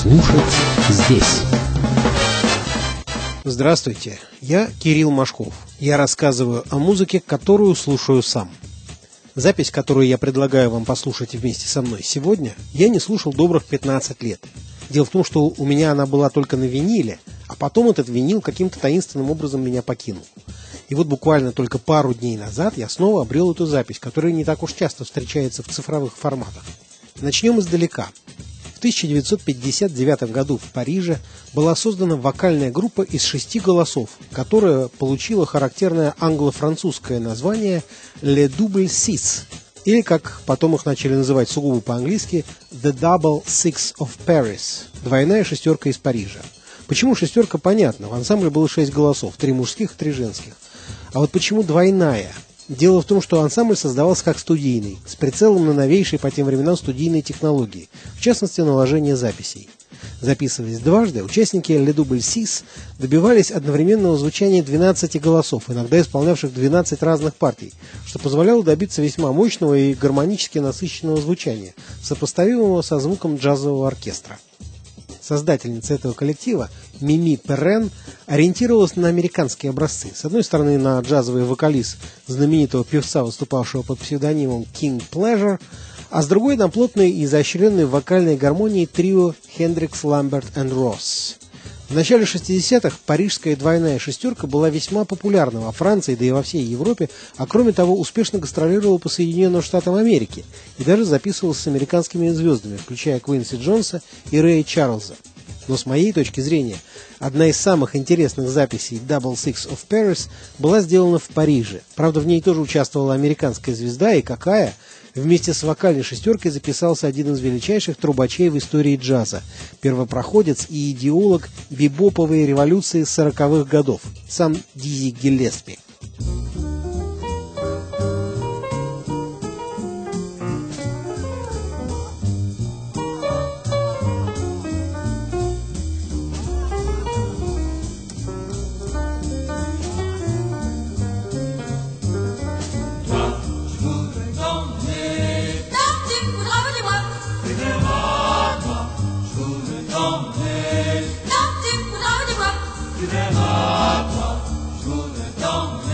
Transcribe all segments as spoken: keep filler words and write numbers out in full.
Слушать здесь. Здравствуйте, я Кирилл Машков. Я рассказываю о музыке, которую слушаю сам. Запись, которую я предлагаю вам послушать вместе со мной сегодня, я не слушал добрых пятнадцать лет. Дело в том, что у меня она была только на виниле, а потом этот винил каким-то таинственным образом меня покинул. И вот буквально только пару дней назад я снова обрел эту запись, которая не так уж часто встречается в цифровых форматах. Начнем издалека. В тысяча девятьсот пятьдесят девятом году в Париже была создана вокальная группа из шести голосов, которая получила характерное англо-французское название «Le Double Six», или, как потом их начали называть сугубо по-английски, «The Double Six of Paris» – «Двойная шестерка из Парижа». Почему шестерка, понятно, в ансамбле было шесть голосов, три мужских и три женских. А вот почему двойная? Дело в том, что ансамбль создавался как студийный, с прицелом на новейшие по тем временам студийные технологии, в частности, наложение записей. Записываясь дважды, участники Le Double Six добивались одновременного звучания двенадцати голосов, иногда исполнявших двенадцать разных партий, что позволяло добиться весьма мощного и гармонически насыщенного звучания, сопоставимого со звуком джазового оркестра. Создательница этого коллектива, Мими Перрен, ориентировалась на американские образцы. С одной стороны, на джазовый вокализ знаменитого певца, выступавшего под псевдонимом King Pleasure, а с другой на плотной и изощренной вокальной гармонии трио Хендрикс, Ламберт и Росс. В начале шестидесятых парижская двойная шестерка была весьма популярна во Франции, да и во всей Европе, а кроме того успешно гастролировала по Соединенным Штатам Америки и даже записывалась с американскими звездами, включая Квинси Джонса и Рэя Чарльза. Но с моей точки зрения, одна из самых интересных записей Double Six of Paris была сделана в Париже. Правда, в ней тоже участвовала американская звезда, и какая! Вместе с вокальной шестеркой записался один из величайших трубачей в истории джаза, первопроходец и идеолог бибоповой революции сороковых годов, сам Дизи Гиллеспи. Don't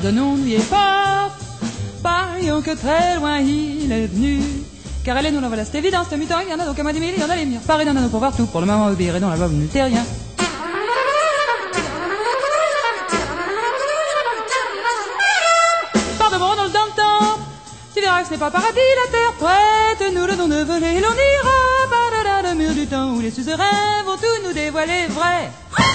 pardonnons-nous pas, parions que très loin il est venu. Car allez, nous la voilà, c'est évident, c'est mutant, il y en a donc à moins dix mille, il y en a les miens. Paris d'en a pour voir tout, pour le moment obéir et dans la loi, vous ne sais rien. Par de bon dans le temps, tu verras que ce n'est pas paradis, la terre prête, nous le nom de voler, l'on ira par-delà le mur du temps où les suzerains vont tout nous dévoiler vrai.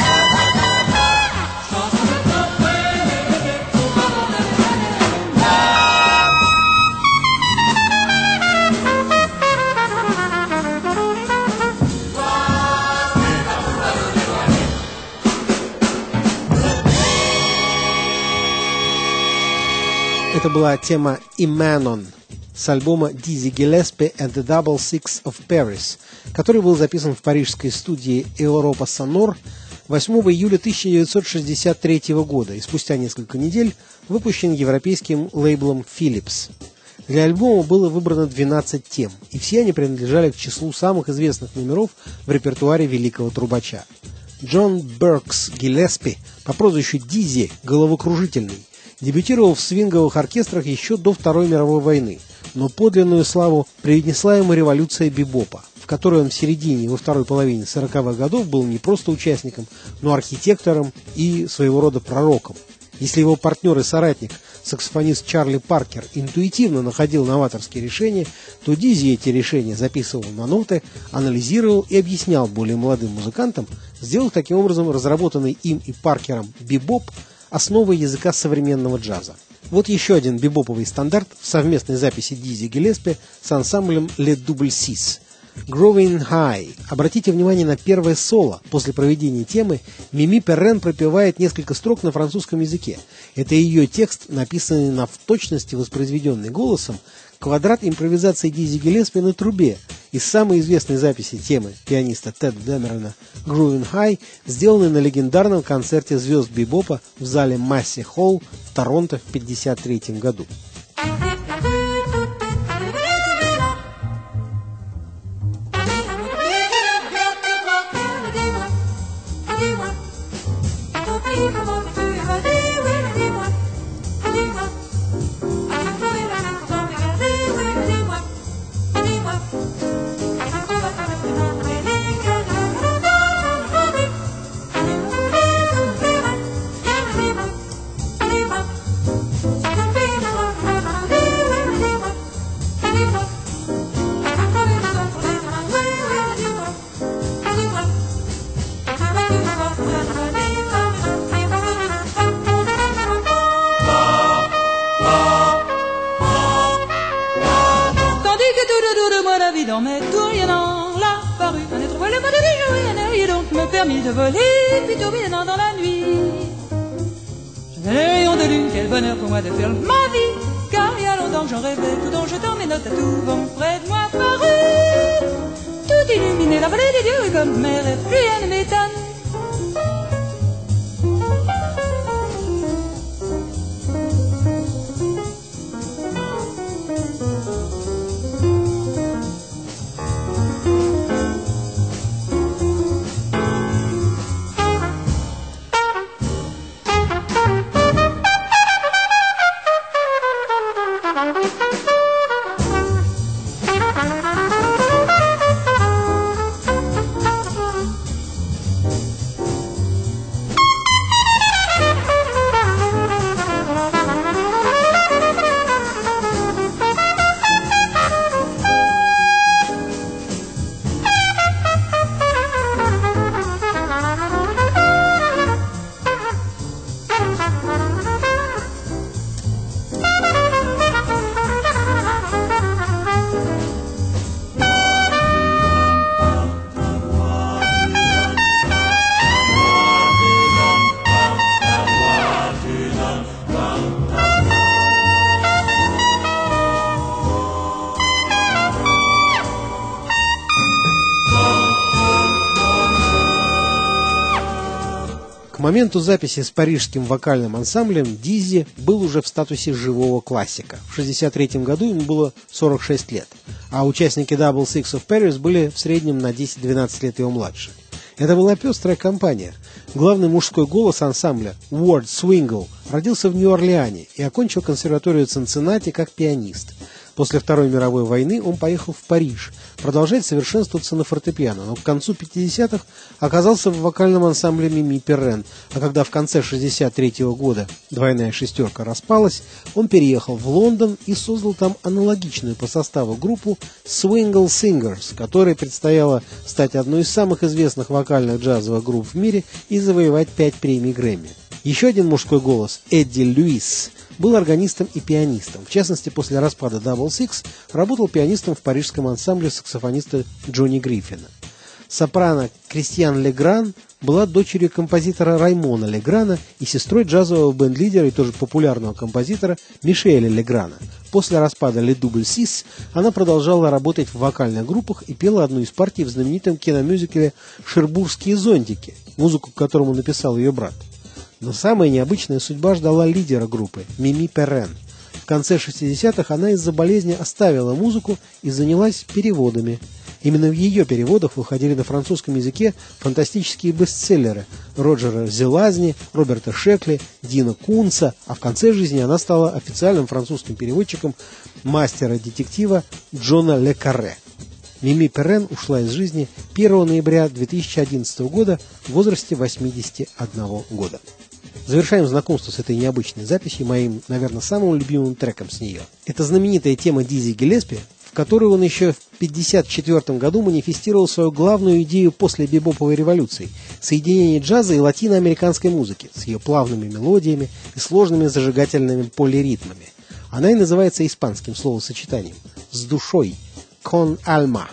Это была тема «Imanon» с альбома Dizzy Gillespie and the Double Six of Paris, который был записан в парижской студии Europa Sonor восьмого июля тысяча девятьсот шестьдесят третьего года и спустя несколько недель выпущен европейским лейблом Philips. Для альбома было выбрано двенадцать тем, и все они принадлежали к числу самых известных номеров в репертуаре великого трубача. Джон Беркс Гиллеспи по прозвищу Дизи «Головокружительный» дебютировал в свинговых оркестрах еще до Второй мировой войны, но подлинную славу принесла ему революция бибопа, в которой он в середине и во второй половине сороковых годов был не просто участником, но архитектором и своего рода пророком. Если его партнер и соратник, саксофонист Чарли Паркер, интуитивно находил новаторские решения, то Дизи эти решения записывал на ноты, анализировал и объяснял более молодым музыкантам, сделав таким образом разработанный им и Паркером бибоп основой языка современного джаза. Вот еще один бибоповый стандарт в совместной записи Дизи Гиллеспи с ансамблем Le Double Six. Growing High. Обратите внимание на первое соло. После проведения темы Мими Перрен пропевает несколько строк на французском языке. Это ее текст, написанный на в точности воспроизведенный голосом, квадрат импровизации Дизи Гиллеспи на трубе из самой известной записи темы пианиста Теда Демерона Growing High, сделанной на легендарном концерте звезд бибопа в зале Масси Холл в Торонто в тысяча девятьсот пятьдесят третьем году. Dans mes tours, il y en a là, paru un être voilé, m'a donné jouer un air, il donc me permis de voler, puis tourbillonnant dans la nuit. J'avais les rayons de lune, quel bonheur pour moi de faire ma vie, car il y a longtemps que j'en rêvais, tout en jetant mes notes à tout vent près de moi paru. Tout illuminé, la vallée des dieux, et comme mes rêves, plus rien ne m'étonne. К моменту записи с парижским вокальным ансамблем Дизи был уже в статусе живого классика. В шестьдесят третьем году ему было сорок шесть лет, а участники Double Six of Paris были в среднем на десять-двенадцать лет его младше. Это была пестрая компания. Главный мужской голос ансамбля Уорд Свингл родился в Нью-Орлеане и окончил консерваторию Цинциннати как пианист. После Второй мировой войны он поехал в Париж продолжать совершенствоваться на фортепиано, но к концу пятидесятых оказался в вокальном ансамбле Мими Перрен, а когда в конце шестьдесят третьего года «Двойная шестерка» распалась, он переехал в Лондон и создал там аналогичную по составу группу Swingle Singers, которой предстояло стать одной из самых известных вокальных джазовых групп в мире и завоевать пять премий Грэмми. Еще один мужской голос, Эдди Льюис, был органистом и пианистом. В частности, после распада Double Six работал пианистом в парижском ансамбле саксофониста Джонни Гриффина. Сопрано Кристиан Легран была дочерью композитора Раймона Леграна и сестрой джазового бенд-лидера и тоже популярного композитора Мишеля Леграна. После распада Le Double Six она продолжала работать в вокальных группах и пела одну из партий в знаменитом киномюзикле «Шербургские зонтики», музыку к которому написал ее брат. Но самая необычная судьба ждала лидера группы – Мими Перрен. В конце шестидесятых она из-за болезни оставила музыку и занялась переводами. Именно в ее переводах выходили на французском языке фантастические бестселлеры Роджера Зелазни, Роберта Шекли, Дина Кунца, а в конце жизни она стала официальным французским переводчиком мастера-детектива Джона Ле Карре. Мими Перрен ушла из жизни первого ноября две тысячи одиннадцатого года в возрасте восьмидесяти одного года. Завершаем знакомство с этой необычной записью моим, наверное, самым любимым треком с нее. Это знаменитая тема Дизи Гиллеспи, в которой он еще в пятьдесят четвёртом году манифестировал свою главную идею после бибоповой революции – соединение джаза и латиноамериканской музыки с ее плавными мелодиями и сложными зажигательными полиритмами. Она и называется испанским словосочетанием «с душой» – «con alma».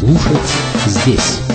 Слушать здесь.